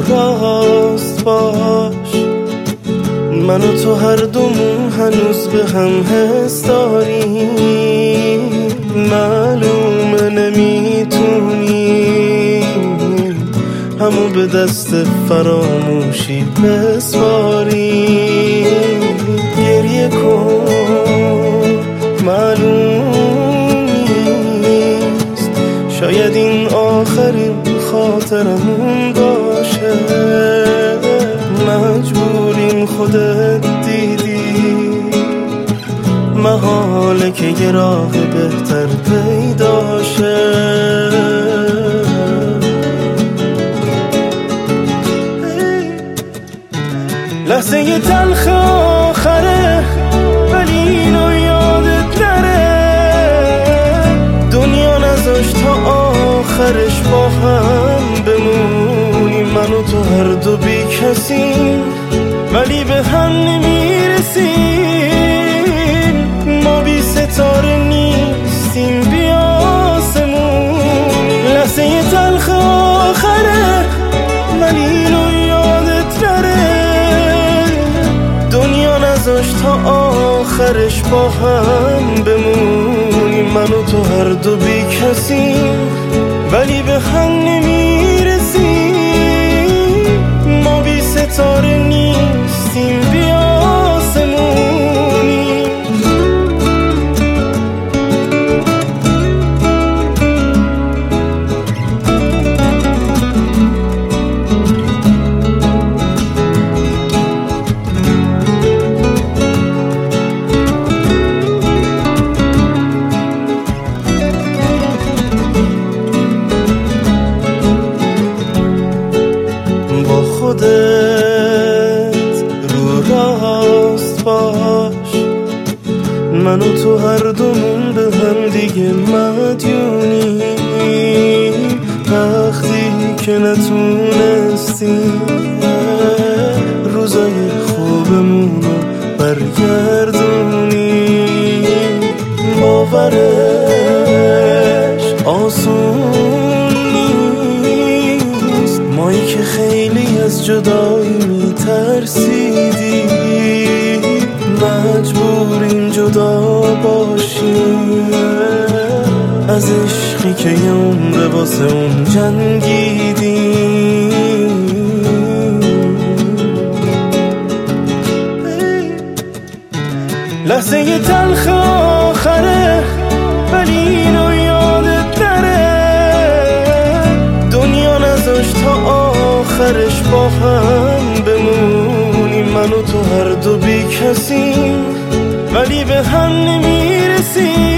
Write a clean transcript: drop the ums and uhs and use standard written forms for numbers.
راست باش، من و تو هر دومون هنوز به هم حس داریم، معلومه نمیتونیم همو به دست فراموشی بسپاریم. گریه کن معلوم نیست، شاید این آخرین خاطرمون باشه، مجبوریم خودت دیدی محاله که یه راه بهتر پیدا شه. لحظه یه تلخ آخره ولی اینو یادت نره، دنیا نذاشت تا آخرش با هم بمونیم، من و تو هر دو بی کسیم ولی به هم نمیرسیم، ما بی ستاره نیستیم بی آسمون. لحظه یه تلخ آخره ولی اینو یادت نره، دنیا نذاشت تا آخرش با هم بمونیم، من و تو هر دو بی کسیم ولی به هم نمیرسیم، ما بی ستاره نیستیم بی آسمونیم. خودت رو راست باش، من و تو هر دومون به هم دیگه مدیونیم، وقتی که نتونستیم روزای خوبمون رو برگردونیم. باورش آسون نیست، مایی که خیلی از جدایی میترسیدیم، مجبوریم جدا باشیم از عشقی که یه عمر واسه اون جنگیدیم. لحظه یه تلخ آخره ولی اینو یادت نره، دنیا نذاشت تا آخرش با هم بمونیم، من و تو هر دو بی کسیم ولی به هم نمیرسیم،